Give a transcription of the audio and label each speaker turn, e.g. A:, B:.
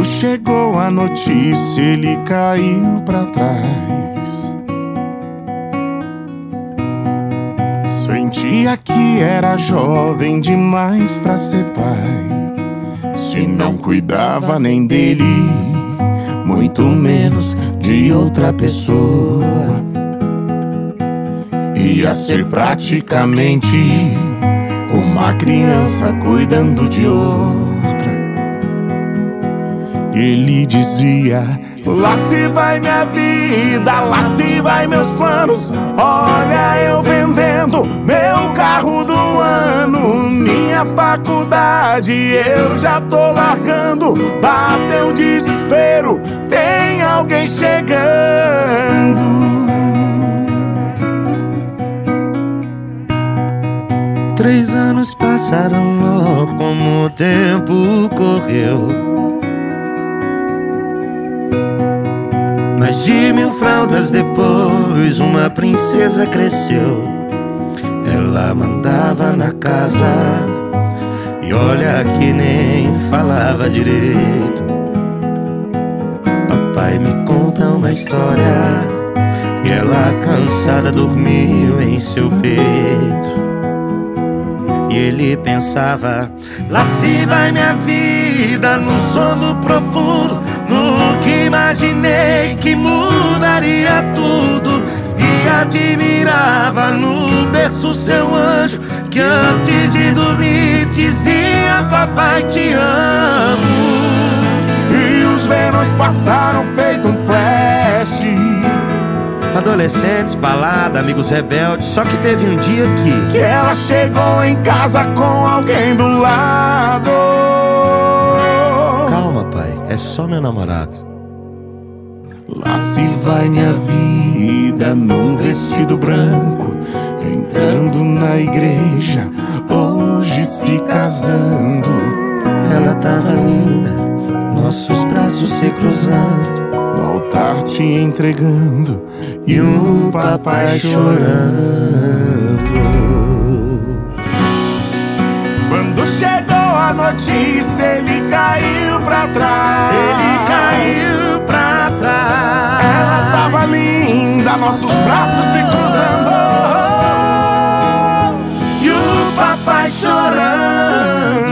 A: chegou a notícia, ele caiu pra trás. Sentia que era jovem demais pra ser pai. Se não cuidava nem dele, muito menos de outra pessoa. Ia ser praticamente uma criança cuidando de outra. Ele dizia: lá se vai minha vida, lá se vai meus planos. Olha eu vendendo meu carro do ano, minha faculdade eu já tô largando. Bateu desespero, tem alguém chegando.
B: 3 anos passaram logo como o tempo correu. Mais de 1000 fraldas depois, uma princesa cresceu. Ela mandava na casa e olha que nem falava direito. Papai me conta uma história e ela cansada dormiu em seu peito. E ele pensava: lá se vai minha vida, no sono profundo, no que imaginei que mudaria tudo. E admirava no berço seu anjo, que antes de dormir dizia: papai te amo.
A: E os verões passaram feito um flash.
B: Adolescentes, balada, amigos rebeldes. Só que teve um dia que
A: ela chegou em casa com alguém do lado.
B: Calma, pai, é só meu namorado.
A: Lá se vai minha vida num vestido branco, entrando na igreja, hoje se casando.
B: Ela tava linda, nossos braços se cruzando,
A: no altar te entregando e um papai chorando. Quando chegou a notícia, ele caiu pra trás.
B: Ele caiu pra trás.
A: Ela tava linda, nossos braços se cruzando e o papai chorando.